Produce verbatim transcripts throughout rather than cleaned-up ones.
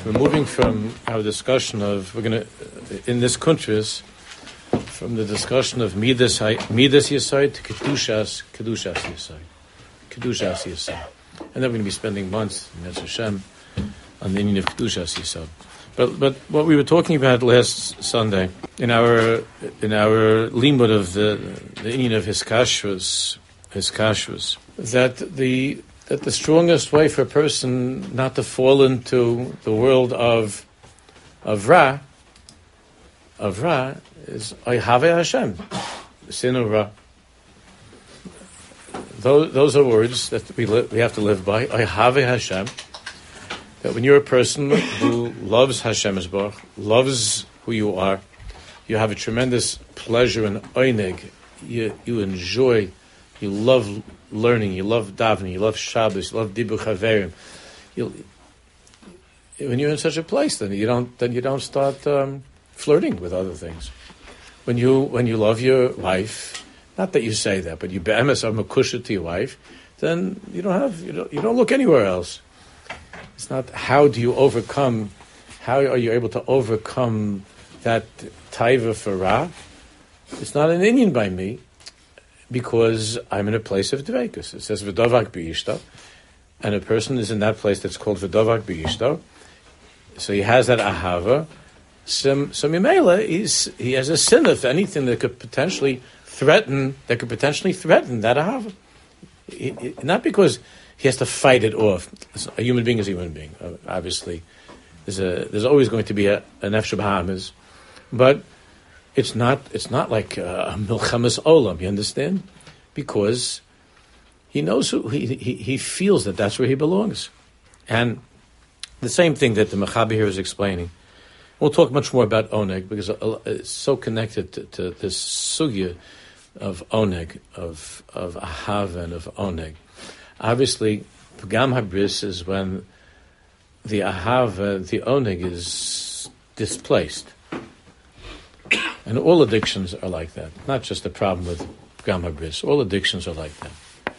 we're moving from our discussion of, we're going to, in this kuntris, from the discussion of Midas, Midas Yesod to Kedushas, Kedushas Yesod. Kedushas Yesod. And then we're going to be spending months, Mitzvah Hashem, on the Indian of Kedushas Yesod. But but what we were talking about last Sunday, in our in our limud of the the Indian of Hiskashrus, Hiskashrus, that the that the strongest way for a person not to fall into the world of of Ra, of Ra, is Oyhavei Hashem, the sin of Ra. Those, those are words that we li- we have to live by. Oyhavei Hashem. That when you're a person who loves Hashem Yisborach, loves who you are, you have a tremendous pleasure in oineg. You you enjoy, you love learning, you love davening, you love Shabbos, you love Dibur Chaverim. You, when you're in such a place, then you don't then you don't start um, flirting with other things. When you when you love your wife, not that you say that, but you be'emes are makusha to your wife, then you don't have you don't you don't look anywhere else. It's not how do you overcome, how are you able to overcome that taiva for Ra? It's not an Indian by me, because I'm in a place of dveikus. It says v'dovak b'yishto, and a person is in that place that's called v'dovak b'yishto. So he has that ahava. So, so Mimela, he's, he has a sin of anything that could potentially threaten, that could potentially threaten that ahava. He, he, not because he has to fight it off. A human being is a human being. Uh, obviously, there's a there's always going to be a, a nefesh b'hamas, but it's not it's not like a milchamas olam. You understand? Because he knows who he, he he feels that that's where he belongs, and the same thing that the Mechaber here is explaining. We'll talk much more about oneg because it's so connected to, to this sugya of oneg, of of ahava and of oneg. Obviously, Pagam Habris is when the ahava, the oneg, is displaced. And all addictions are like that. Not just the problem with Pagam Habris. All addictions are like that.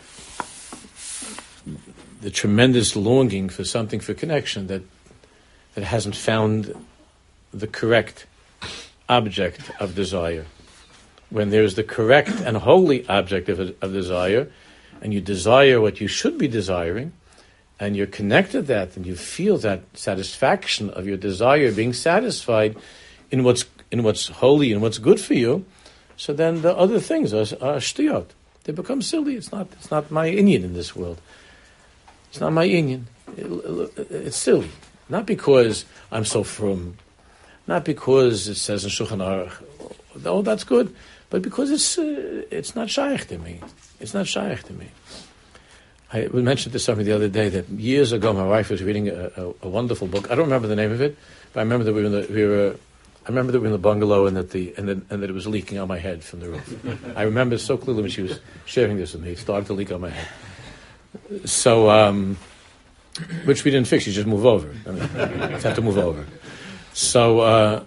The tremendous longing for something, for connection, that that hasn't found the correct object of desire. When there's the correct and holy object of, of desire, and you desire what you should be desiring, and you're connected to that, and you feel that satisfaction of your desire being satisfied in what's in what's holy and what's good for you, so then the other things are, are shtiyot. They become silly. It's not it's not my inyan in this world. It's not my inyan. It, it's silly. Not because I'm so frum, not because it says in Shulchan Aruch, oh, that's good, but because it's uh, it's not shaykh to me. It's not shaykh to me. I we mentioned to somebody the other day that years ago my wife was reading a, a, a wonderful book. I don't remember the name of it, but I remember that we were in the, we were. I remember that we were in the bungalow and that the and, then, and that it was leaking on my head from the roof. I remember so clearly when she was sharing this with me. It started to leak on my head. So, um, which we didn't fix. You just move over. I mean, you had to move over. So. Uh,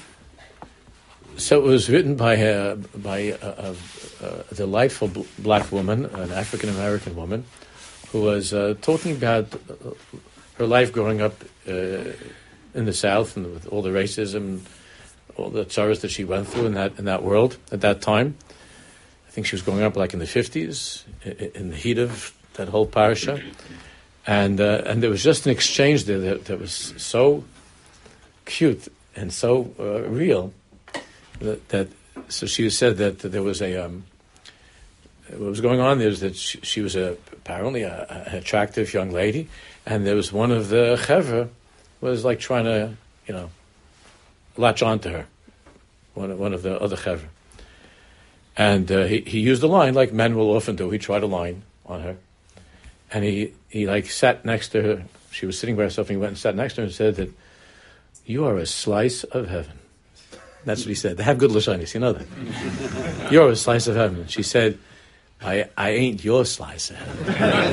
So it was written by a, by a, a, a delightful black woman, an African American woman, who was uh, talking about her life growing up uh, in the South and with all the racism, all the sorrows that she went through in that in that world at that time. I think she was growing up like in the fifties, in the heat of that whole parasha, and uh, and there was just an exchange there that, that was so cute and so uh, real. That, that so she said that, that there was a um, what was going on there is that she, she was a apparently a, an attractive young lady, and there was one of the chevra was like trying to you know latch onto her, one of, one of the other chevra, and uh, he he used a line like men will often do. He tried a line on her, and he he like sat next to her. She was sitting by herself, and he went and sat next to her and said that you are a slice of heaven. That's what he said. They have good lashonis, you know that. You're a slice of heaven. She said, I I ain't your slice of heaven.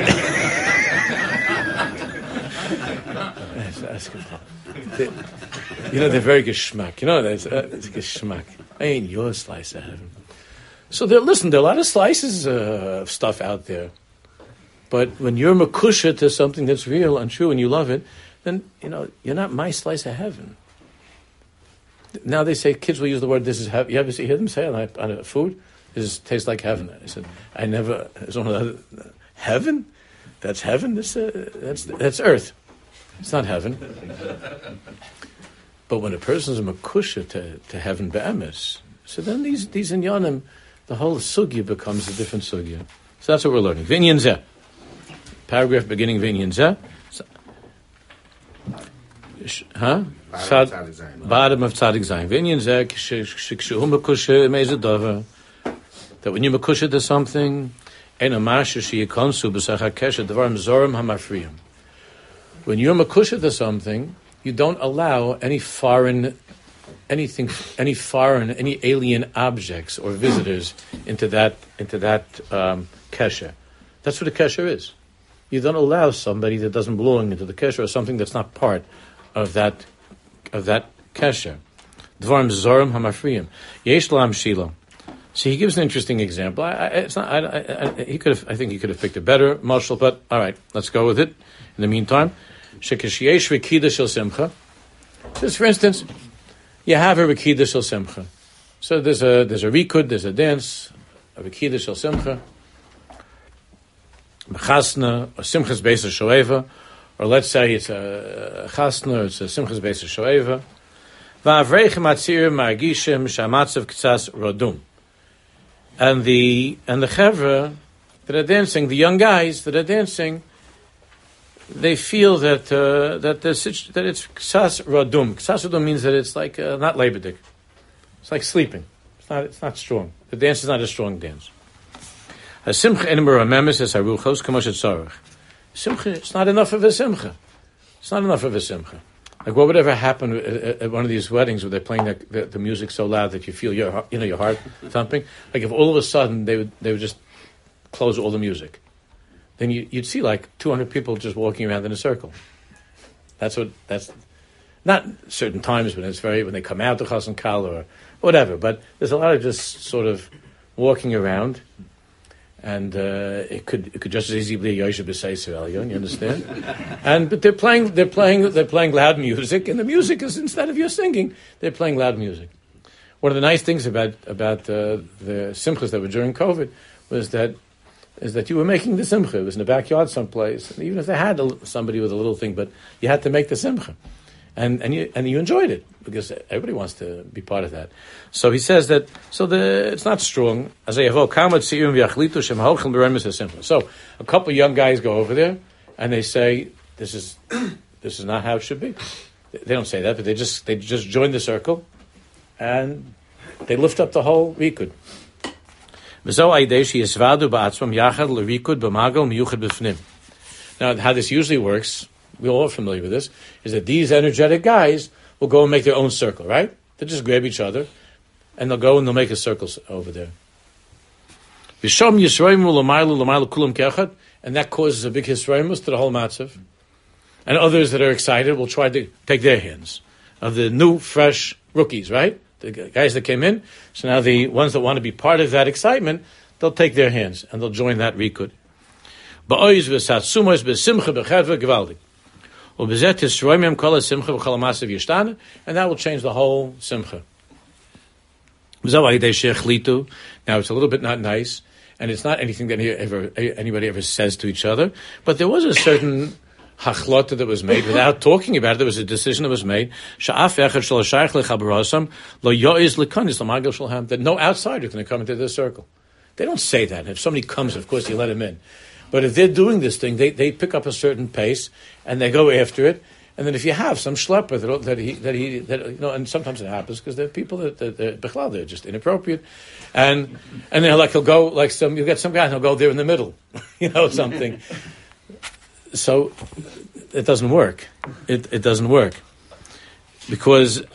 that's, that's good. They, you know, they're very geschmack. You know, that's uh, it's geschmack. I ain't your slice of heaven. So there, listen, there are a lot of slices uh, of stuff out there. But when you're makusha to something that's real and true and you love it, then, you know, you're not my slice of heaven. Now they say, kids will use the word, this is heaven. You ever see, hear them say on, on food? This tastes like heaven. I said, I never, it's one of the, heaven? That's heaven? This, uh, that's, that's earth. It's not heaven. But when a person is a makusha to, to heaven be'emes, so then these, these inyanim, the whole sugya becomes a different sugya. So that's what we're learning. V'inyan zeh. Paragraph beginning v'inyan zeh. Huh? Bottom of Tzadik Zayin. V'inyan zeh, kshehu makusha meiz davar. That when you makusha to something, ein amasha sheyikonsu b'sach hakeshet dvarim zorim hamafriyim. When you're makusha to something, you don't allow any foreign, anything, any foreign, any alien objects or visitors into that into that um, kesher. That's what a kesher is. You don't allow somebody that doesn't belong into the kesher or something that's not part of that of that kesher. Dvarim zorim hamafriyim. Yesh lam shilo. So he gives an interesting example. I, I, it's not. I, I, I, he could have. I think he could have picked a better mashal, but all right, let's go with it. In the meantime, shekeshiyesh v'kida shel simcha. Just for instance, you have a rikida shel simcha. So there's a there's a rikud, there's a dance, a rikida shel simcha, chasna, or simchas beis shoeva, or let's say it's a chasna, or it's a simchas beis shoeva. Va'avreichem atzirim margishim shamatzav ktsas rodum. And the and the chevra that are dancing, the young guys that are dancing, they feel that uh, that the that it's ksas radum. Ksas radum means that it's like uh, not lebedik. It's like sleeping. It's not. It's not strong. The dance is not a strong dance. A simcha enimur amemes es haruchos kamosh etzarich. Simcha. It's not enough of a simcha. It's not enough of a simcha. Like what would ever happen at, at one of these weddings where they're playing the, the, the music so loud that you feel your you know your heart thumping? Like if all of a sudden they would they would just close all the music, then you, you'd see like two hundred people just walking around in a circle. That's what that's not certain times when it's very when they come out to Chas and Kal or whatever. But there's a lot of just sort of walking around. And uh, it could it could just as easily be Yoshe B'Seisur Elyon, you understand? And but they're playing they're playing they're playing loud music, and the music is instead of you singing, they're playing loud music. One of the nice things about about uh, the simchas that were during COVID was that is that you were making the simcha. It was in the backyard someplace, and even if they had a, somebody with a little thing, but you had to make the simcha. And and you and you enjoyed it because everybody wants to be part of that. So he says that so the it's not strong. So a couple of young guys go over there and they say this is this is not how it should be. They don't say that, but they just they just join the circle and they lift up the whole rikud. Now, how this usually works, we're all familiar with this, is that these energetic guys will go and make their own circle, right? They'll just grab each other, and they'll go and they'll make a circle over there. And that causes a big hisraimus to the whole matzav. And others that are excited will try to take their hands of the new, fresh rookies, right? The guys that came in. So now the ones that want to be part of that excitement, they'll take their hands, and they'll join that rikud. And that will change the whole simcha. Now it's a little bit not nice, and it's not anything that ever, anybody ever says to each other, but there was a certain hachlota that was made without talking about it. There was a decision that was made that no outsider is going to come into this circle. They don't say that. If somebody comes, of course you let him in. But if they're doing this thing, they, they pick up a certain pace and they go after it. And then if you have some schlepper that, that he that he that you know, and sometimes it happens because there are people that that they're, they're just inappropriate, and and they're like he'll go like some you get some guy and he'll go there in the middle, you know something. So it doesn't work. It it doesn't work. Because the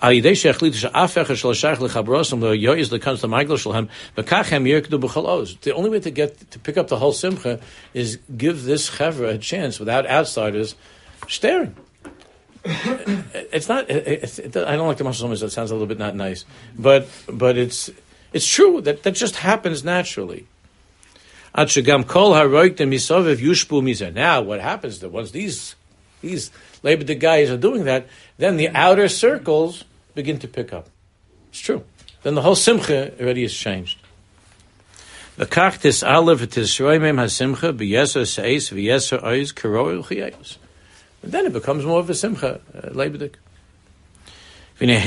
only way to get to pick up the whole simcha is give this chevra a chance without outsiders staring. It's not. It's, it, I don't like the mashal so much. It sounds a little bit not nice, but but it's it's true that that just happens naturally. Now, what happens is that once these these Leibniz guys are doing that, then the outer circles begin to pick up. It's true. Then the whole simcha already is changed. And then it becomes more of a simcha, uh, Leibniz. The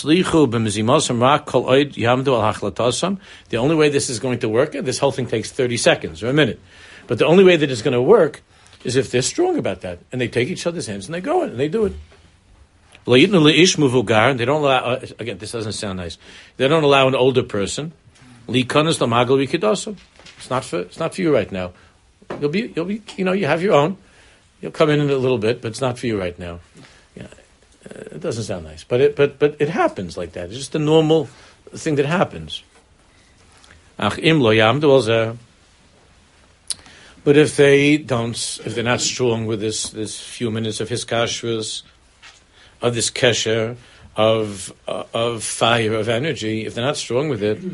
only way this is going to work, this whole thing takes thirty seconds or a minute, but the only way that it's going to work is if they're strong about that, and they take each other's hands and they go in and they do it. They don't allow, again, this doesn't sound nice, they don't allow an older person, it's not for, it's not for you right now. You'll be, you'll be, you know, you have your own, you'll come in in a little bit, but it's not for you right now. Yeah. Uh, it doesn't sound nice, but it but but it happens like that. It's just a normal thing that happens. But if they don't, if they're not strong with this this few minutes of his kashrus, of this kesher, of uh, of fire, of energy, if they're not strong with it,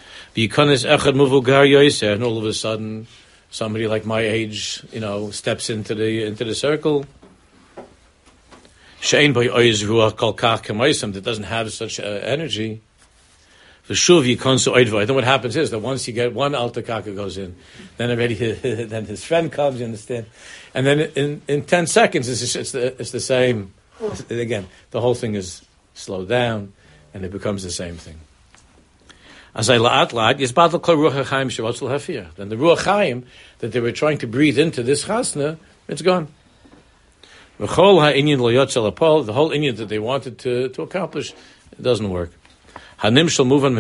and all of a sudden somebody like my age, you know, steps into the into the circle. That doesn't have such uh, energy. Then what happens is that once you get one alter kaka goes in, then already then his friend comes. You understand, and then in, in ten seconds it's, it's the it's the same. It's, again, the whole thing is slowed down, and it becomes the same thing. Then the ruach chaim that they were trying to breathe into this chasna, it's gone. The whole inyan that they wanted to, to accomplish, it doesn't work. He doesn't mean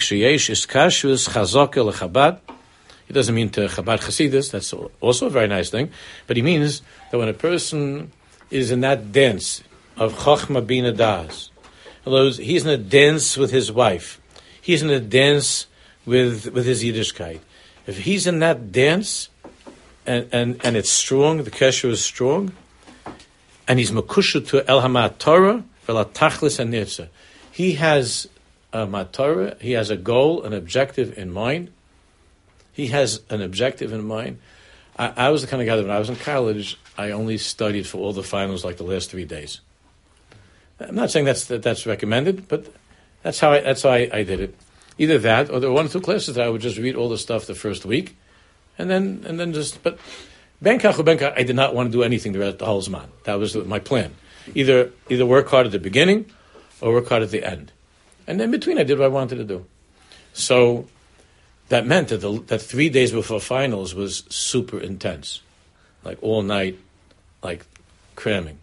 to Chabad Chasidus, that's also a very nice thing, but he means that when a person is in that dance of Chochma Bina Das, in other words, he's in a dance with his wife, he's in a dance with with his Yiddishkeit. If he's in that dance, and, and, and it's strong, the kesher is strong, and he's makusha to El Hamat Torah, Vela Tachlis and Nirza. He has a Matorah, he has a goal, an objective in mind. He has an objective in mind. I, I was the kind of guy that when I was in college, I only studied for all the finals like the last three days. I'm not saying that's that, that's recommended, but that's how I, that's how I, I did it. Either that, or there were one or two classes that I would just read all the stuff the first week, and then and then just. But Benkach or Benkach, I did not want to do anything the rest the whole Zman. That was my plan. Either either work hard at the beginning, or work hard at the end, and in between I did what I wanted to do. So that meant that the, that three days before finals was super intense, like all night, like cramming.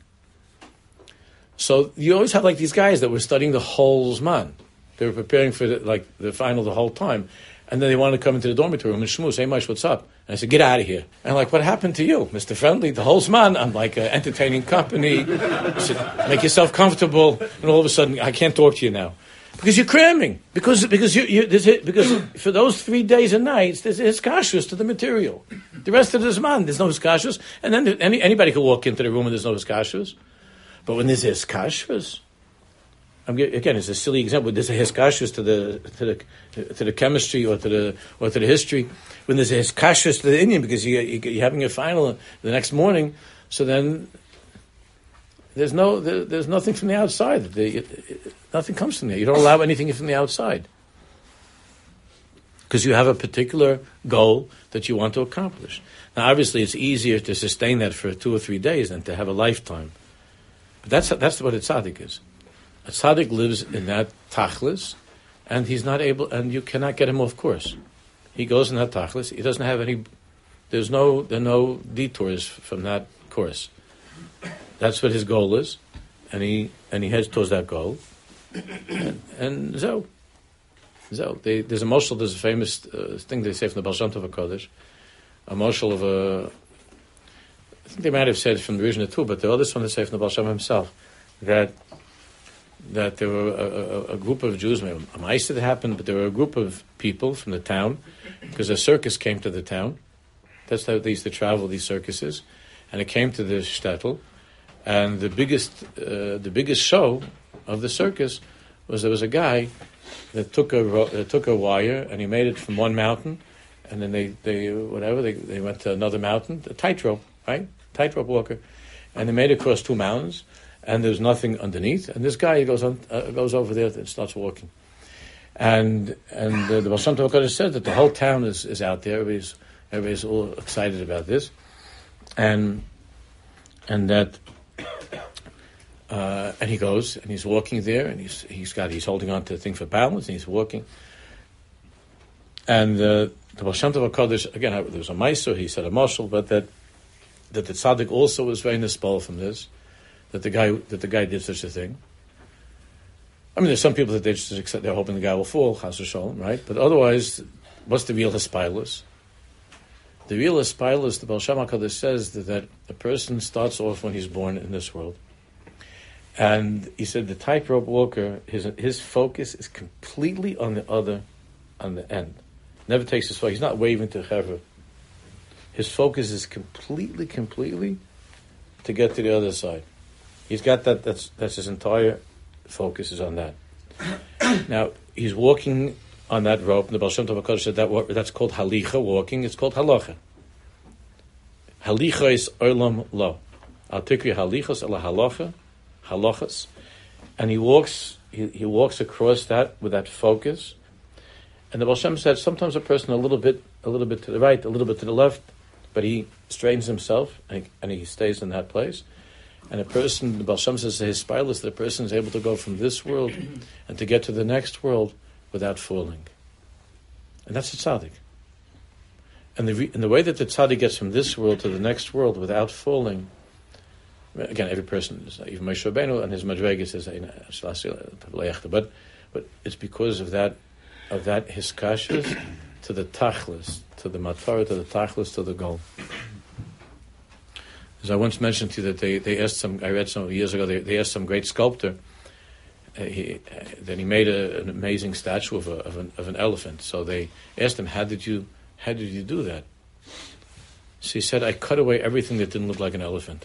So you always have like these guys that were studying the whole Zman. They were preparing for the, like the final the whole time. And then they wanted to come into the dormitory room and shmooze, hey, Maish, what's up? And I said, get out of here. And I'm like, what happened to you, Mister Friendly? The whole Zman, I'm like an entertaining company. I said, make yourself comfortable. And all of a sudden, I can't talk to you now. Because you're cramming. Because because you, you there's, because for those three days and nights, there's hiskashus to the material. The rest of the Zman, there's no hiskashus. And then any, anybody can walk into the room and there's no hiskashus. But when there's hiskashus, I'm, again, it's a silly example. There's a hiskashus to the to the to the chemistry or to the or to the history. When there's a hiskashus to the Indian, because you, you you're having your final the next morning, so then there's no there, there's nothing from the outside. The, it, it, nothing comes from there. You don't allow anything from the outside because you have a particular goal that you want to accomplish. Now, obviously, it's easier to sustain that for two or three days than to have a lifetime. But that's that's what a tzaddik is. A tzaddik lives in that tachlis, and he's not able, and you cannot get him off course. He goes in that tachlis. He doesn't have any. There's no there are no detours from that course. That's what his goal is, and he and he heads towards that goal. And, and so, so they, there's a moshel. There's a famous uh, thing they say from the Baal Shem Tov HaKadosh, a moshel of a. I think they might have said from the original too, but the others one they say from the Baal Shem himself that. that there were a, a, a group of Jews, maybe a ma'aseh that happened, but there were a group of people from the town, because a circus came to the town. That's how they used to travel, these circuses. And it came to the shtetl, and the biggest uh, the biggest show of the circus was there was a guy that took a that took a wire, and he made it from one mountain, and then they, they whatever, they, they went to another mountain, a tightrope, right? Tightrope walker. and they made it across two mountains, and there's nothing underneath. And this guy goes on, uh, goes over there and starts walking. And and uh, the Baal Shem Tov HaKadosh said that the whole town is, is out there. Everybody's everybody's all excited about this, and and that uh, and he goes and he's walking there, and he's he's got he's holding on to the thing for balance, and he's walking. And uh, the Baal Shem Tov HaKadosh, again, there was a meiser, he said a mashal, but that that the tzaddik also was very nispal from this, that the guy that the guy did such a thing. I mean, there's some people that they just accept, they're hoping the guy will fall, chas v'sholom, right? But otherwise, what's the real hispilus? The real hispilus, the Baal Shem HaKadosh says that, that a person starts off when he's born in this world. And he said the tightrope walker, his his focus is completely on the other, on the end. Never takes his focus. He's not waving to Chevra. His focus is completely, completely to get to the other side. He's got that, that's that's his entire focus is on that. Now, he's walking on that rope, and the Baal Shem Tov HaKadosh said that that's called halicha, walking. It's called halacha. Halicha is olam lo. Al tikri halichas ala halacha, halachas. And he walks, he, he walks across that with that focus. And the Baal Shem said sometimes a person a little bit, a little bit to the right, a little bit to the left, but he straightens himself and he, and he stays in that place. And a person, the Baal Shem says, his spiralist, the person is able to go from this world and to get to the next world without falling. And that's a tzaddik. And the re, and the way that the tzaddik gets from this world to the next world without falling, again, every person, is, even Moshe Rabbeinu and his madrega says, but but it's because of that of that hiskashus to the tachlis, to the matar, to the tachlis, to the goal. As I once mentioned to you that they, they asked some, I read some years ago, they, they asked some great sculptor, uh, he, uh, then he made a, an amazing statue of, a, of, an, of an elephant. So they asked him, how did you how did you do that? So he said, I cut away everything that didn't look like an elephant.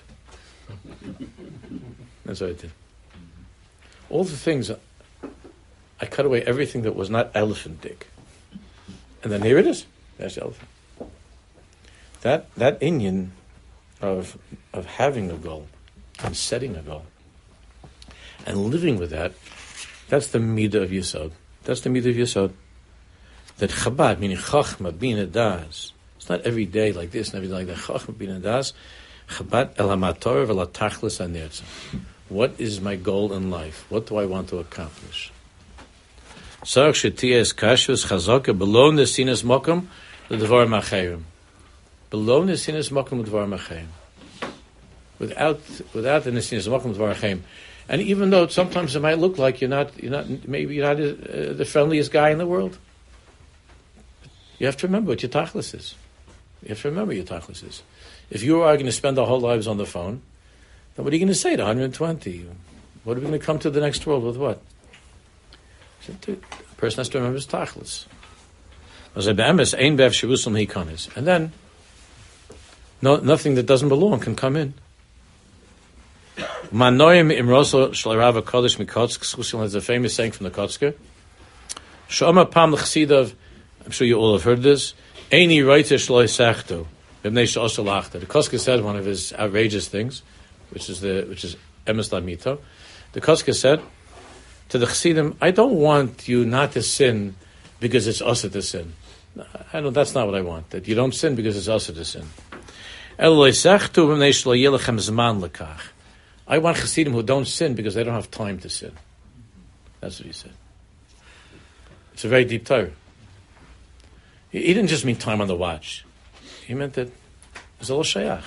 That's what I did. All the things, I cut away everything that was not elephant dick. And then here it is. There's the elephant. That, that Indian of of having a goal and setting a goal and living with that, that's the midah of Yesod. That's the midah of Yesod. That Chabad, meaning Chachma, Bina, Das, it's not every day like this and every day like that. Chachma, Bina, Das, Chabad, El HaMator, V'la Tachlis HaNertzah. What is my goal in life? What do I want to accomplish? Sarach Shetiyas Kashus Chazaka, below the Sinas Mokum, the Devar Machayim. Below the Nesinas Makom Dvar Machayim, without without the Nesinas Makom Dvar Machayim, and even though sometimes it might look like you're not you're not maybe you're not uh, the friendliest guy in the world, you have to remember what your tachlis is. You have to remember your tachlis is. If you are going to spend our whole lives on the phone, then what are you going to say to one hundred twenty? What are we going to come to the next world with? What? So the person has to remember his tachlis. And then. No, nothing that doesn't belong can come in. Manoim imroso shlarava kodesh mikotsk. Schusil has a famous saying from the Kotzker. Shoma pam l'chsidav. I'm sure you all have heard this. Eini reiter shloi sechto. B'nei she'oshalachta. The Kotzker said one of his outrageous things, which is the which is emes lamito. The Kotzker said to the chsidim, I don't want you not to sin because it's usher to sin. I don't. That's not what I want. That you don't sin because it's usher to sin. I want Chassidim who don't sin because they don't have time to sin. That's what he said. It's a very deep Torah. He, he didn't just mean time on the watch. He meant that it's all shayach.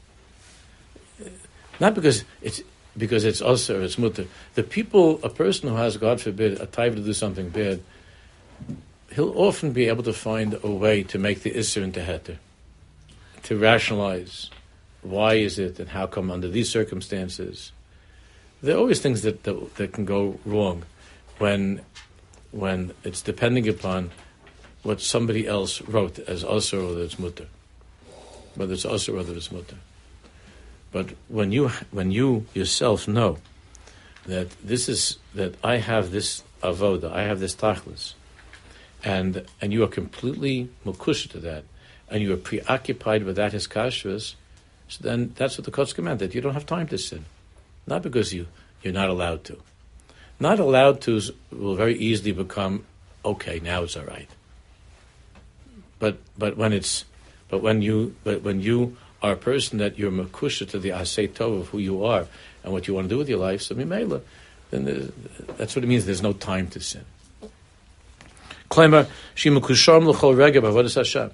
Not because it's because it's us or it's mutter. The people, a person who has, God forbid, a type to do something bad, he'll often be able to find a way to make the isser into heter. To rationalize why is it and how come under these circumstances. There are always things that, that that can go wrong when when it's depending upon what somebody else wrote as asur or whether it's mutter. Whether it's asur or whether it's mutter. But when you when you yourself know that this is that I have this avoda, I have this tachlis, and and you are completely mukush to that, and you are preoccupied with that hiskashvus, So then that's what the Kotzker meant, that you don't have time to sin. Not because you, you're not allowed to. Not allowed to will very easily become, okay, now it's all right. But but when it's but when you but when you are a person that you're makusha to the asay tov of who you are and what you want to do with your life, so mimela, then that's what it means. There's no time to sin. Klemer she makusham l'chol rega b'avodas Hashem.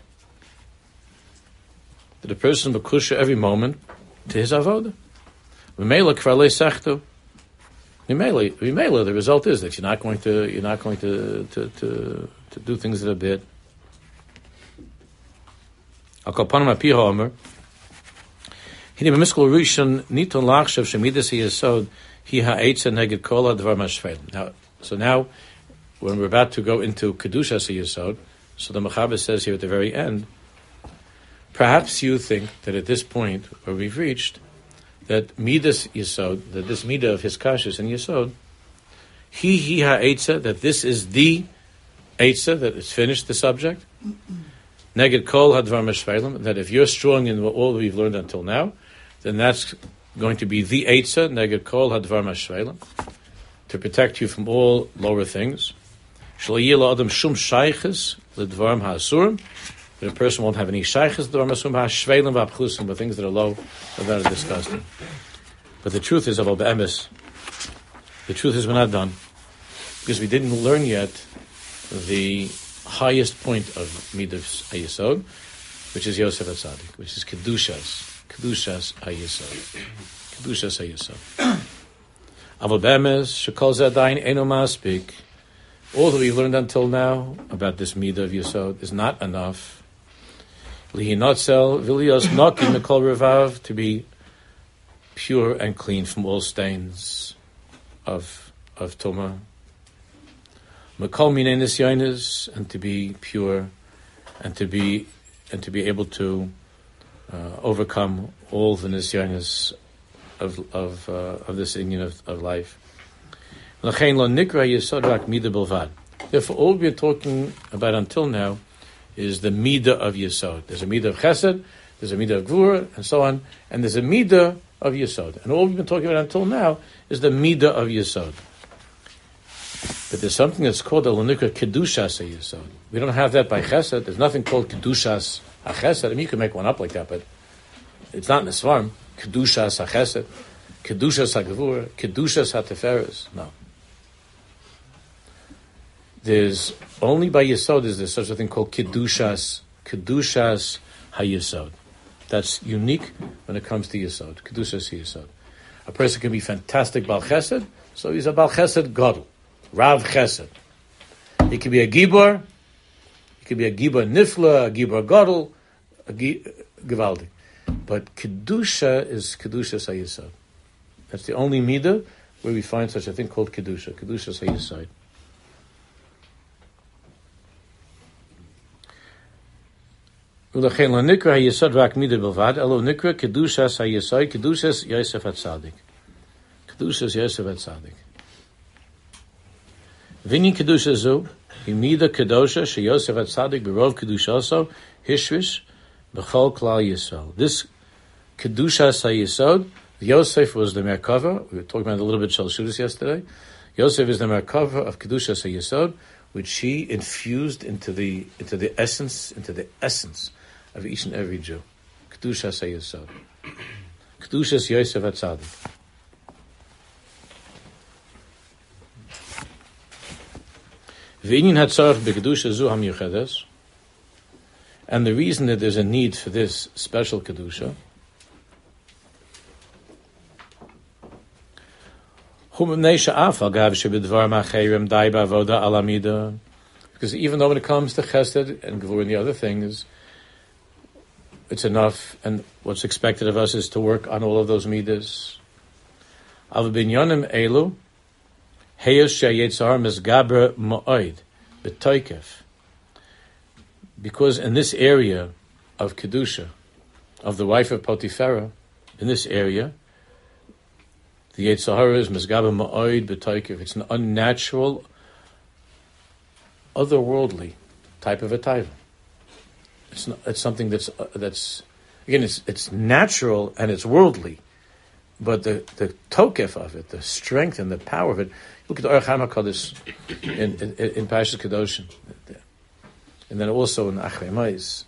That the person makusha every moment to his avodah. Mimela kvar le'sechto. Mimela, mimela. The result is that you're not going to you're not going to to to, to do things that are bad. Akalpanam apiha omer. Hine b'miskol rishon niton lachshav shemidas hiyasod hi ha'etza neged kol ha'dvar mashvelim. Now, so now, when we're about to go into kedushas hiyasod, so the Mechaber says here at the very end, perhaps you think that at this point where we've reached, that midas yasod, that this midah of his kashus and yasod, hi hi ha'etza, that this is the etza, that it's finished the subject. Neged kol hadvar mashvelim, that if you're strong in all we've learned until now, then that's going to be the eitzah, neged kol hadvar mashvelim, to protect you from all lower things. Shlo yila adam shum shayches ledvarim ha'asurim, that a person won't have any shayches ledvarim ha'asurim ha'shvelim v'apchusim, the things that are low or that are disgusting. But the truth is, about be'emes, the truth is we're not done, because we didn't learn yet the highest point of Midas HaYesod, which is Yosef HaTzadik, which is Kedushas, Kedushas HaYesod. Kedushas HaYesod. Aval Be'emes, Shekol Zadayin Eino Maspik. All that we've learned until now about this Midah of Yesod is not enough. Lihi Notzel, Vilios Noki Mikol Revav, to be pure and clean from all stains of, of Tumah. Makol minei nisyonis, and to be pure, and to be and to be able to uh, overcome all the nisyonis of of uh, of this union of, of life. L'chein lo nikra yesod rak midah bilvad. Therefore, all we are talking about until now is the midah of yesod. There's a midah of chesed, there's a midah of gvura, and so on, and there's a midah of yesod. And all we've been talking about until now is the midah of yesod. But there's something that's called a l'nikra kedushas ha'yesod. We don't have that by chesed. There's nothing called kedushas ha'chesed. I mean, you can make one up like that, but it's not in the svarim. Kedushas ha'chesed, kedushas ha'gevura, kedushas ha'teferes. No. There's only by yesod is there such a thing called kedushas, kedushas ha'yesod. That's unique when it comes to yesod. Kedushas ha'yesod. A person can be fantastic bal chesed, so he's a bal chesed gadol. Rav Chesed. He could be a Gibor, he could be a Gibor Nifla, a Gibor Gadol, a Givaldi. But Kedusha is Kedusha Sayisod. That's the only Midah where we find such a thing called Kedusha. Kedusha Sayisod. U'lachein lo nikra hayesod rak Midah bilvad, elo nikra Kedusha Sayisod, Kedusha Yosef HaTzadik. Kedusha Yosef HaTzadik. Vini kedusha zu, imida kedosha she Yosef HaTzadik berov kedushaso hishvish b'chol klal Yisrael. This kedusha sayisod, Yosef was the merkava. We were talking about a little bit Shal Shudas yesterday. Yosef is the merkava of kedusha sayisod, which she infused into the into the essence into the essence of each and every Jew. Kedusha sayisod, kedusha Yosef HaTzadik. And the reason that there's a need for this special kedusha, because even though when it comes to chesed and gevur and the other things, it's enough, and what's expected of us is to work on all of those midas. Av binyanim elu. Because in this area of Kedusha, of the wife of Potiphera, in this area, the Yetzer Hara is Mizgaber Ma'oid B'Toikev. It's an unnatural, otherworldly type of a taiva. It's not, it's something that's uh, that's Again, it's it's natural and it's worldly, but the the tokef of it, the strength and the power of it. Look at the Orach HaKodesh in in, in Parashas Kedoshim, and then also in Achrei Ma'is.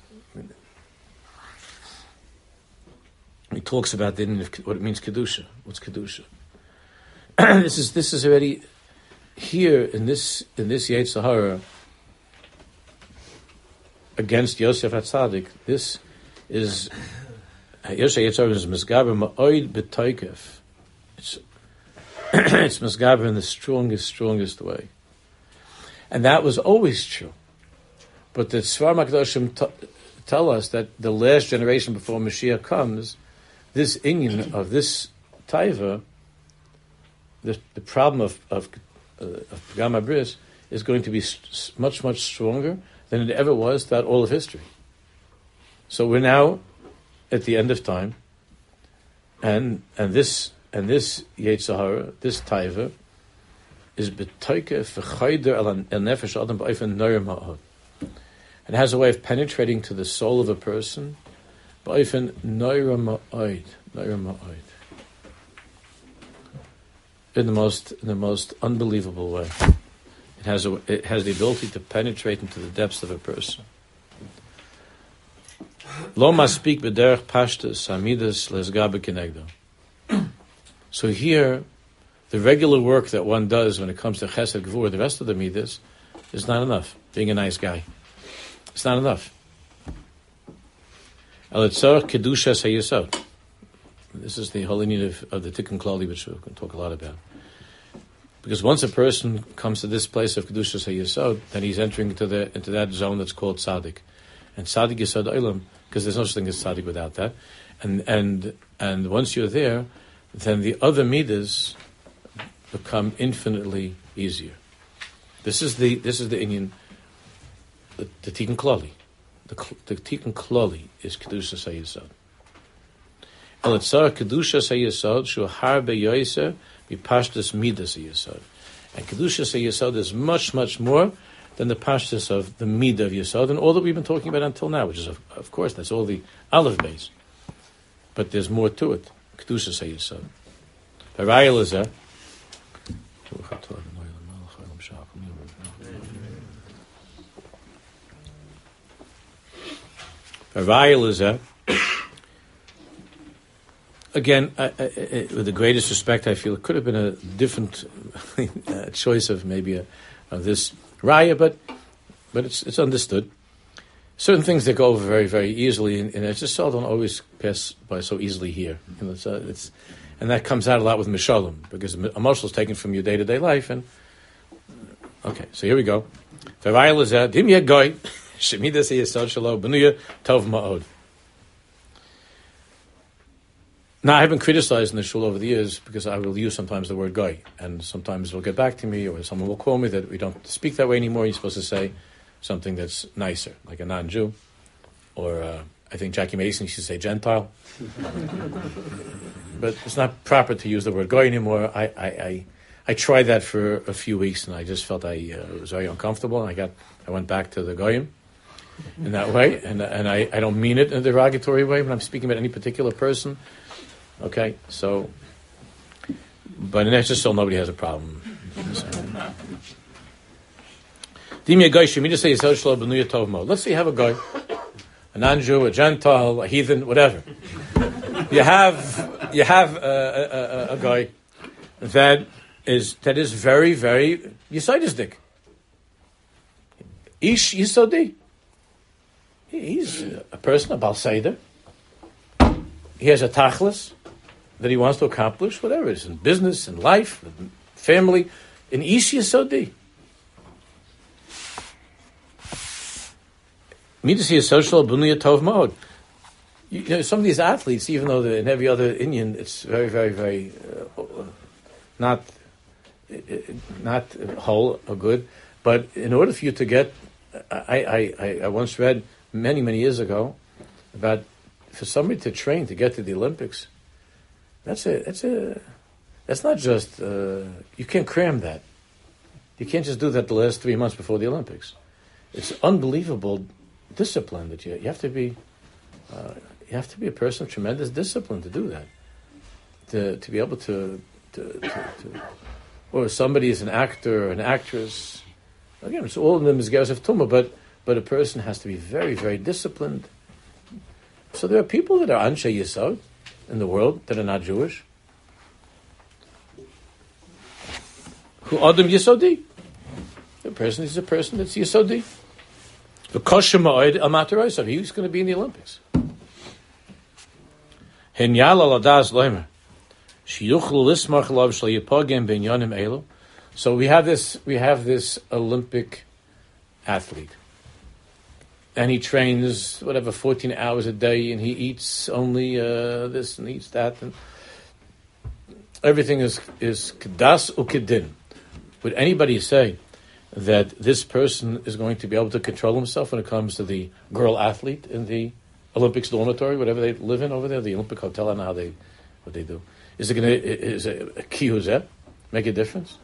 He talks about the, what it means kedusha. What's kedusha? this is this is already here in this in this Yetzer Hara against Yosef HaTzadik. This is Yosef Yetzer Hara is misgaber ma'oid b'toikef. It's it's misgaber in the strongest strongest way, and that was always true. But the Svar Makdoshim t- tell us that the last generation before Mashiach comes, this inyan of this taiva, the, the problem of of, uh, of Pagam Bris is going to be s- much much stronger than it ever was throughout all of history. So we're now at the end of time, and and this and this Yetzer Hara, this taiva, is b'toike v'chayder el nefesh adam b'ofen noyer ma'od. It has a way of penetrating to the soul of a person. B'ofen noyer ma'od, noyer ma'od, in the most in the most unbelievable way. It has a, it has the ability to penetrate into the depths of a person. Lo maspik b'derech pashtus hamidas lezgabe kenegdo. So here, the regular work that one does when it comes to chesed gvur, the rest of the midas, is not enough. Being a nice guy, it's not enough. El etzorach kedushas hayesod. This is the holy need of, of the Tikkun Klali, which we're going to talk a lot about. Because once a person comes to this place of kedushas hayesod, then he's entering into the into that zone that's called tzaddik, and tzaddik yesod olam, because there's no such thing as tzaddik without that. And and and once you're there, then the other midas become infinitely easier. This is the this is the Indian, the, the Tikkun Klali. The, the Tikkun Klali is kedushas hayesod. El etzar kedushas hayesod shu harbe yoyser b'pashtus midas hayesod. And kedushas hayesod is much much more than the pashtus of the midah of yesod and all that we've been talking about until now, which is of, of course that's all the aleph base. But there's more to it. Kedushas hayesod. Harayil is a Harayil is a again, I, I, I, with the greatest respect, I feel it could have been a different uh, choice of maybe a, of this raya, but but it's it's understood. Certain things that go over very very easily, and, and it's just so don't always pass by so easily here. You know, it's, uh, it's and that comes out a lot with mishalom because emotional is taken from your day to day life. And okay, so here we go. Harayil is a dim yeh goy shemidas yesod shelo benuya tov ma'od. Now, I've been criticized in the shul over the years because I will use sometimes the word goy, and sometimes they'll get back to me, or someone will call me that we don't speak that way anymore. You're supposed to say something that's nicer, like a non-Jew, or uh, I think Jackie Mason used to say Gentile. But it's not proper to use the word goy anymore. I I, I, I tried that for a few weeks, and I just felt I uh, was very uncomfortable, and I got I went back to the goyim in that way, and and I, I don't mean it in a derogatory way when I'm speaking about any particular person. Okay, so, but in Eretz still nobody has a problem. Let's say you have a guy, a non-Jew, a Gentile, a heathen, whatever. You have you have a, a, a, a guy that is that is very very yisodistic. Ish yisodi. He's a person, a Baal Seder. He has a tachlis that he wants to accomplish, whatever it is, in business, in life, in family, in Ish Yesodi. Midas Yesod Bunuya Tov Ma'od. You know, some of these athletes, even though they're in every other Indian, it's very, very, very uh, not uh, not whole or good. But in order for you to get, I, I, I once read many, many years ago about for somebody to train to get to the Olympics, that's a that's a that's not just uh, you can't cram that. You can't just do that the last three months before the Olympics. It's unbelievable discipline that you you have to be. Uh, you have to be a person of tremendous discipline to do that. To to be able to, to, to, to or somebody is an actor or an actress. Again, it's all in the Mizgeres of Tumah, but but a person has to be very, very disciplined. So there are people that are Anshe Yesod in the world that are not Jewish. Who Adam Yesodi? The person is a person that's Yesodi. The Kosher Ma'od Amatarosov. He's going to be in the Olympics. Hinyal Aladas Loimer. Shiyuchlu Lismach Lav Shal Yipogem Binyanim Elo. So we have this. We have this Olympic athlete. And he trains, whatever, fourteen hours a day, and he eats only uh, this and eats that. And everything is is kedas ukedin. Would anybody say that this person is going to be able to control himself when it comes to the girl athlete in the Olympics dormitory, whatever they live in over there, the Olympic hotel, and how they, what they do? Is it going to, is a kiyuzet make a difference?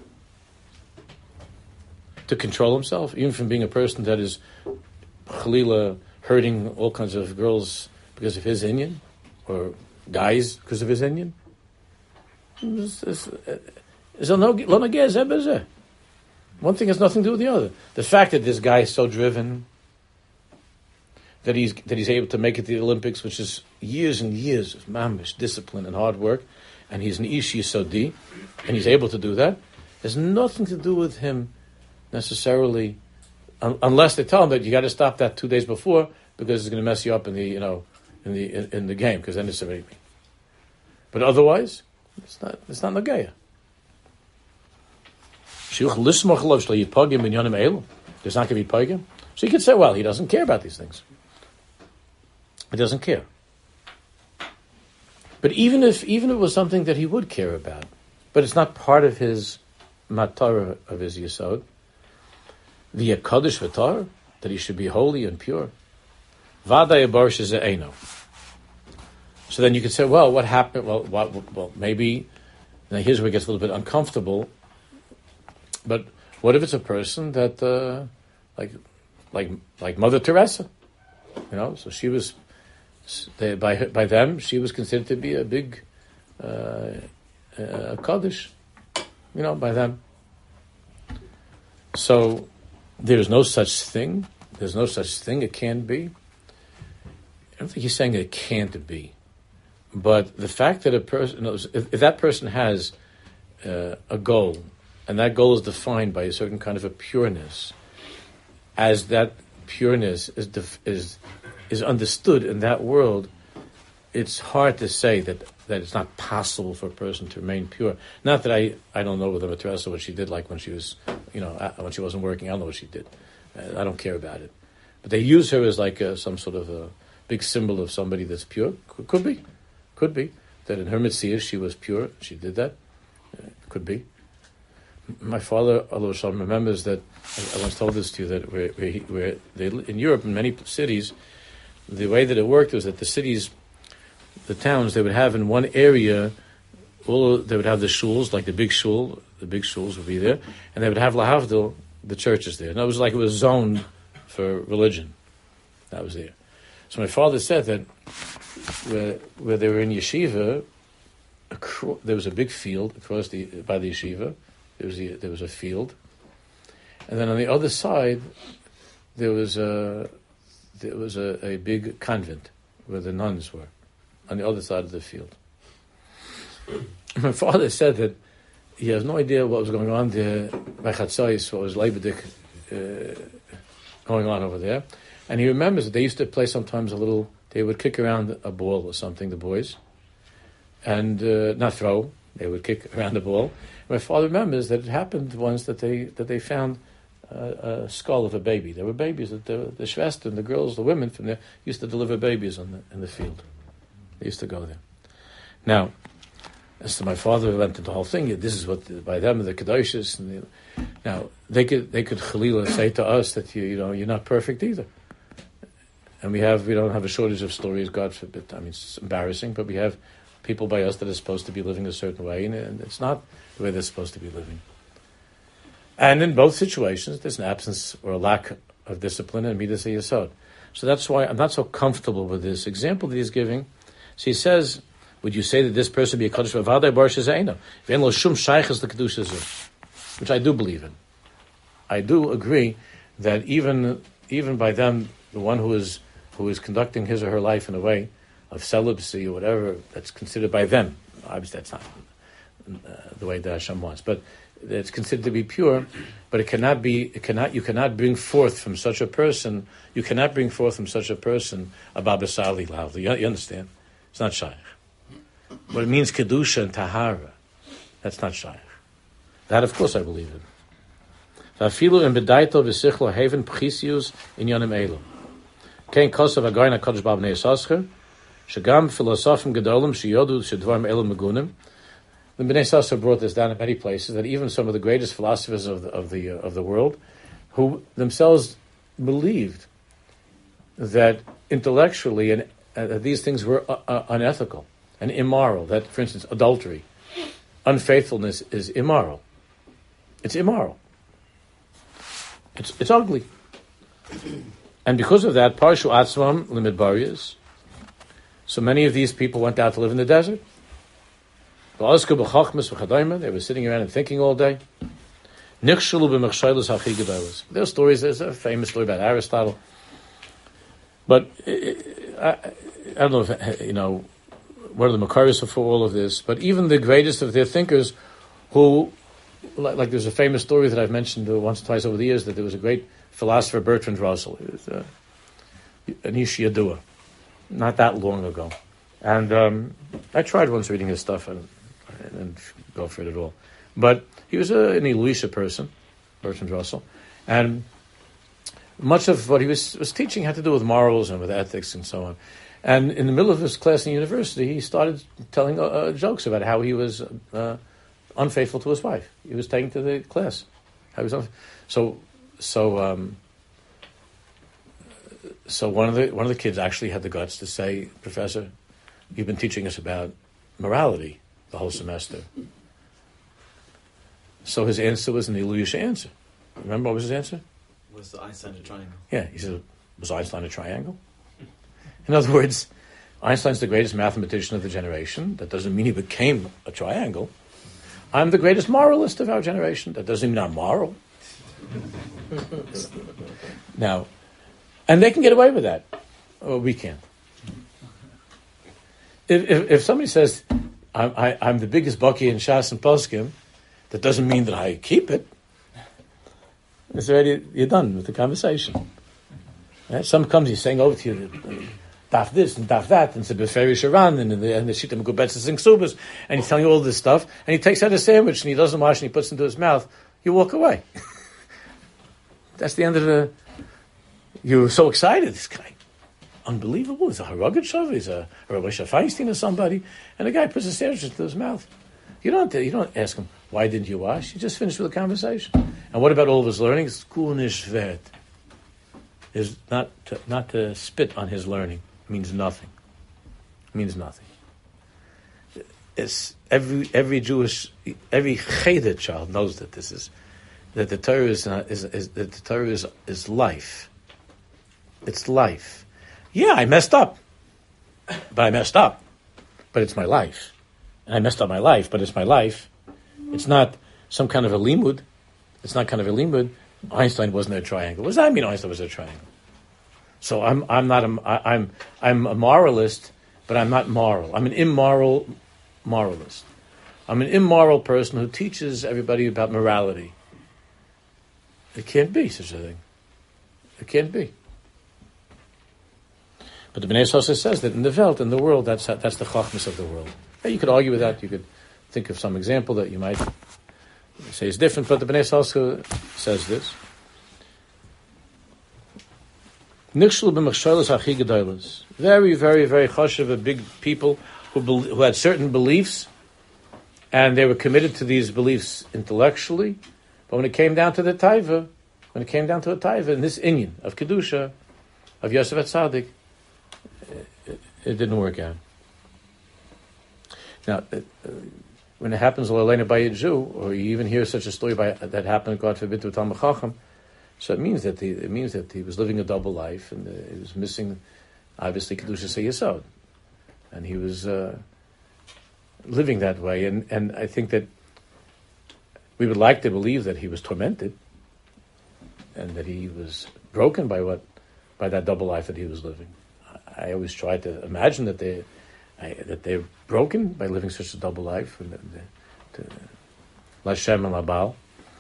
To control himself, even from being a person that is Chalila hurting all kinds of girls because of his Inyan, or guys because of his Inyan. One thing has nothing to do with the other. The fact that this guy is so driven that he's that he's able to make it to the Olympics, which is years and years of mamish discipline and hard work, and he's an ish yisodi, and he's able to do that, has nothing to do with him necessarily. Unless they tell him that you got to stop that two days before because it's going to mess you up in the you know in the in, in the game, because then it's a baby. But otherwise, it's not it's not nagaya. There's not going to be pagim. So you could say, well, he doesn't care about these things. He doesn't care. But even if even if it was something that he would care about, but it's not part of his matara of his yesod. The Kaddish V'tar, that he should be holy and pure. Vaday Barsh is Eino. So then you could say, well, what happened? Well, what, well, maybe, now here's where it gets a little bit uncomfortable, but what if it's a person that, uh, like, like, like Mother Teresa, you know, so she was, they, by her, by them, she was considered to be a big, uh, uh, Kaddish, you know, by them. So, there's no such thing. There's no such thing. It can be. I don't think he's saying it can't be. But the fact that a person, if, if that person has uh, a goal, and that goal is defined by a certain kind of a pureness, as that pureness is def, is is understood in that world, it's hard to say that, that it's not possible for a person to remain pure. Not that I, I don't know with Mother Teresa what she did like when she was, you know, when she wasn't working. I don't know what she did. Uh, I don't care about it. But they use her as like a, some sort of a big symbol of somebody that's pure. Could, could be. Could be. That in her Mitzvah she was pure. She did that. Uh, could be. My father, Allah Shalom, remembers that, I, I once told this to you, that where, where, he, where they, in Europe, in many cities, the way that it worked was that the cities, the towns, they would have in one area, all they would have the shuls, like the big shul, the big shuls would be there, and they would have lahavdil, the churches there. And it was like it was zoned for religion. That was there. So my father said that where, where they were in yeshiva, acro- there was a big field across the by the yeshiva. There was the, there was a field, and then on the other side, there was a there was a, a big convent where the nuns were, on the other side of the field. My father said that he has no idea what was going on there by Chatzais, what was Leibedik uh, going on over there. And he remembers that they used to play sometimes a little, they would kick around a ball or something, the boys, and uh, not throw, they would kick around the ball. My father remembers that it happened once that they that they found uh, a skull of a baby. There were babies that the, the Shvester and the girls, the women from there, used to deliver babies on the, in the field. They used to go there. Now, as to my father went into the whole thing, this is what, the, by them, the Kedoshis, and the, now, they could, they could Chalila say to us that, you, you know, you're not perfect either. And we have, we don't have a shortage of stories, God forbid. I mean, it's embarrassing, but we have people by us that are supposed to be living a certain way, and, and it's not the way they're supposed to be living. And in both situations, there's an absence or a lack of discipline and midas yesod. So that's why I'm not so comfortable with this example that he's giving. So he says, would you say that this person be a Kaddish Vavadai Bar Shezeina? Ve'en lo shum shaychus l'kedusha zeh, which I do believe in. I do agree that even even by them, the one who is who is conducting his or her life in a way of celibacy or whatever, that's considered by them. Obviously, that's not uh, the way that Hashem wants, but it's considered to be pure. But it cannot be. It cannot. You cannot bring forth from such a person. You cannot bring forth from such a person a babasali lavli. You, you understand? It's not shaykh. But it means kedusha and tahara. That's not shaykh. That, of course, I believe in. Vafilu in bedaito v'sichlo haven pchisius in yonim elu. Kein kosav agayin hakadosh baruch hu ne'esascher shagam filosofim gedolim sheyodu shedvarim elu megunim. The Bnei Sasser brought this down in many places, that even some of the greatest philosophers of the of the uh, of the world, who themselves believed that intellectually and uh, these things were uh, uh, unethical and immoral. That, for instance, adultery, unfaithfulness is immoral. It's immoral. It's it's ugly. And because of that, Parshu Atzvam limit barriers. So many of these people went out to live in the desert. They were sitting around and thinking all day. There's stories, there's a famous story about Aristotle. But I, I don't know if, you know, what are the Makaris for all of this, but even the greatest of their thinkers who, like, like there's a famous story that I've mentioned once or twice over the years, that there was a great philosopher, Bertrand Russell. He was uh, an Ish Yadua, not that long ago. And um, I tried once reading his stuff and I didn't go for it at all. But he was a, an Elisha person, Bertrand Russell, and much of what he was, was teaching had to do with morals and with ethics and so on. And in the middle of his class in university, he started telling uh, uh, jokes about how he was uh, unfaithful to his wife. He was taking to the class. How he was unf- so, so, um, so one of the one of the kids actually had the guts to say, "Professor, you've been teaching us about morality the whole semester." So his answer was an Ilyusha answer. Remember what was his answer? Was the Einstein a triangle? Yeah, he said, was Einstein a triangle? In other words, Einstein's the greatest mathematician of the generation. That doesn't mean he became a triangle. I'm the greatest moralist of our generation. That doesn't mean I'm moral. Now, and they can get away with that. Well, we can't. If, if, if somebody says, I'm, I, I'm the biggest Baki in Shas and Poskim, that doesn't mean that I keep it. It's already, you're done with the conversation. Right? Some comes, he's saying over to you, daf this and daf that, and Beferi Sharan, and the and the Shittim Gubetzes and Ksubas, and he's telling you all this stuff, and he takes out a sandwich and he doesn't wash and he puts it into his mouth. You walk away. That's the end of the. You're so excited. This guy, unbelievable. He's a Haragat He's a Rabbi Feinstein or somebody, and the guy puts a sandwich into his mouth. You don't. You don't ask him, why didn't you wash? You just finished with the conversation. And what about all of his learning? It's kunish vet. Is not to, not to spit on his learning means nothing. It means nothing. It's every every Jewish every Cheder child knows that this is that the Torah is not, is, is that the Torah is is life. It's life. Yeah, I messed up, but I messed up. But it's my life, and I messed up my life. But it's my life. It's not some kind of a limud. It's not kind of a limud. Einstein wasn't a triangle. What does that mean? Einstein was a triangle. So I'm I'm not a I, I'm I'm a moralist, but I'm not moral. I'm an immoral moralist. I'm an immoral person who teaches everybody about morality. It can't be such a thing. It can't be. But the Bnei Yissaschar says that in the Welt, in the world, that's that's the chachmas of the world. You could argue with that. You could think of some example that you might say is different, but the Bnei Yissaschar says this. Very, very, very chashuv of big people who be, who had certain beliefs, and they were committed to these beliefs intellectually. But when it came down to the taiva, when it came down to a taiva, in this inyan of kedusha, of Yosef Atzadik, it, it didn't work out. Now, it, uh, when it happens by a Jew, or you even hear such a story by, that happened, God forbid, to a Talmid Chacham, So it means that he, it means that he was living a double life, and uh, he was missing, obviously, Kedushas HaYesod. And he was uh, living that way. And, and I think that we would like to believe that he was tormented and that he was broken by what, by that double life that he was living. I, I always try to imagine that they, I, that they're broken by living such a double life, and to Lashem and Labal.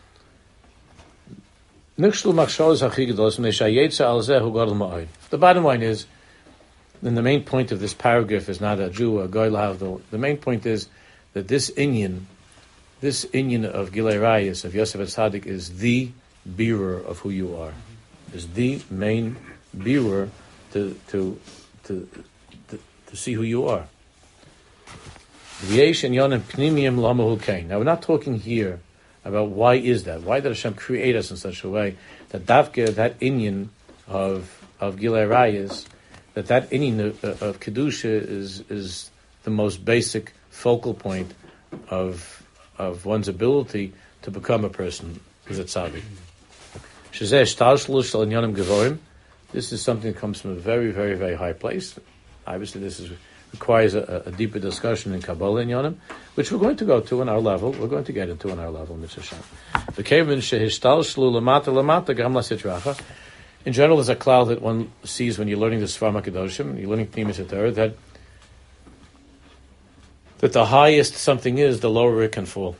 The bottom line is, and the main point of this paragraph is not a Jew, a Goy Lahavdil. The main point is that this Inyan, this Inyan of Gilei Rayas, of Yosef HaTzadik, is the bearer of who you are. Is the main bearer to to to to, to see who you are. Now we're not talking here about why is that? Why did Hashem create us in such a way that Davke, that Inyan of of Gilei Rayas, that that Inyan of, of Kedusha is is the most basic focal point of of one's ability to become a person who's a tzaddik. This is something that comes from a very, very, very high place. Obviously, this is requires a, a deeper discussion in Kabbalah and Yonim, which we're going to go to on our level. We're going to get into on our level, Mitzvah Shem. In general, there's a cloud that one sees when you're learning the Sfar HaKadoshim, you're learning Pnimis HaTorah, that that the highest something is, the lower it can fall.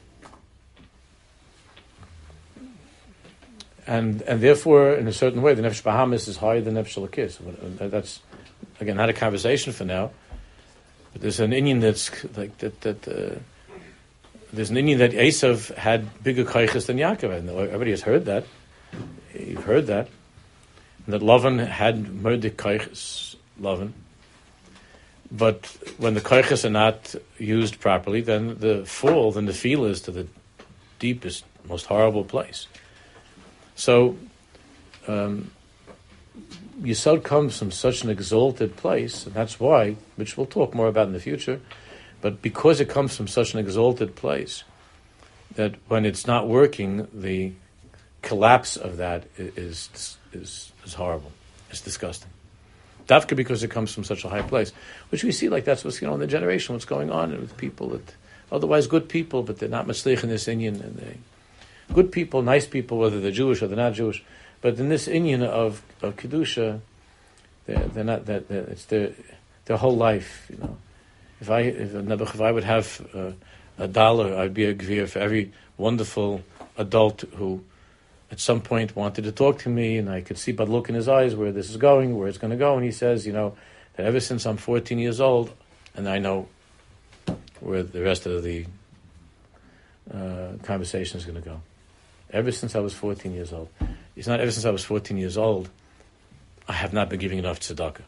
And and therefore, in a certain way, the Nefesh Bahamis is higher than Nefesh Elokis. That's, again, not a conversation for now. But there's an Indian that's like that. That uh, there's an Indian that Esav had bigger koiches than Yaakov. And everybody has heard that. You've heard that. And that Lavan had murdered koiches, Lavan. But when the koiches are not used properly, then the fall, then the feel is to the deepest, most horrible place. So, um, Yesod comes from such an exalted place, and that's why, which we'll talk more about in the future, but because it comes from such an exalted place, that when it's not working, the collapse of that is is is horrible. It's disgusting. Dafka because it comes from such a high place, which we see like that's what's, you know, in the generation, what's going on with people that otherwise good people, but they're not maslich in this Inyan, and they good people, nice people, whether they're Jewish or they're not Jewish. But in this Inyan of of Kedusha, they're, they're not that. It's their their whole life. You know, if I if, if I would have uh, a dollar, I'd be a gvir for every wonderful adult who, at some point, wanted to talk to me, and I could see by the look in his eyes where this is going, where it's going to go. And he says, you know, that ever since I'm fourteen years old, and I know where the rest of the uh, conversation is going to go. Ever since I was fourteen years old. It's not ever since I was fourteen years old, I have not been giving enough tzedakah.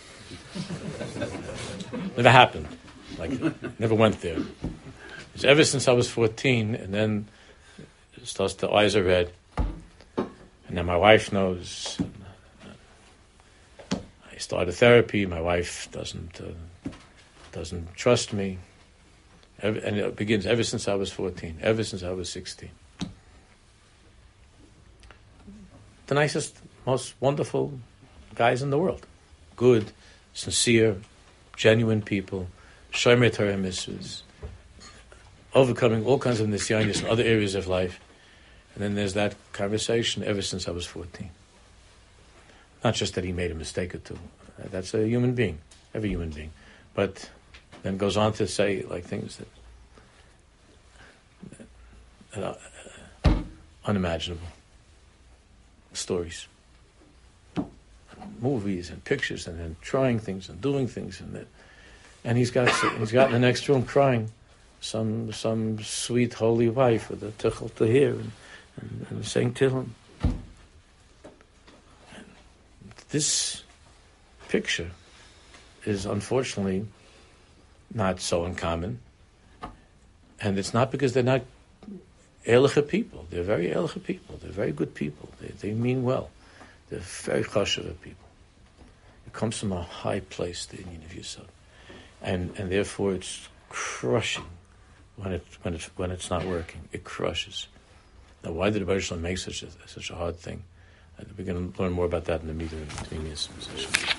Never happened. Like, never went there. It's ever since I was fourteen, and then it starts, the eyes are red. And then my wife knows. I started therapy. My wife doesn't uh, doesn't trust me. Ever, and it begins ever since I was fourteen, ever since I was sixteen. The nicest, most wonderful guys in the world. Good, sincere, genuine people, shomer Torah mitzvahs, overcoming all kinds of nisyanis in other areas of life. And then there's that conversation ever since I was fourteen. Not just that he made a mistake or two. That's a human being, every human being. But then goes on to say like things that, that uh, unimaginable. Stories, movies, and pictures, and then trying things and doing things, and that, and he's got he's got in the next room crying, some some sweet holy wife with a tichel to hear and, and, and saying Tehillim. This picture is unfortunately not so uncommon, and it's not because they're not Ehrliche people. They're very Ehrliche people. They're very good people. They they mean well. They're very chashuva people. It comes from a high place, the Inyan of Yesod, and and therefore it's crushing when it when it's when it's not working. It crushes. Now, why did the Rebbe Shalom make such a such a hard thing We're going to learn more about that in the meter between this session.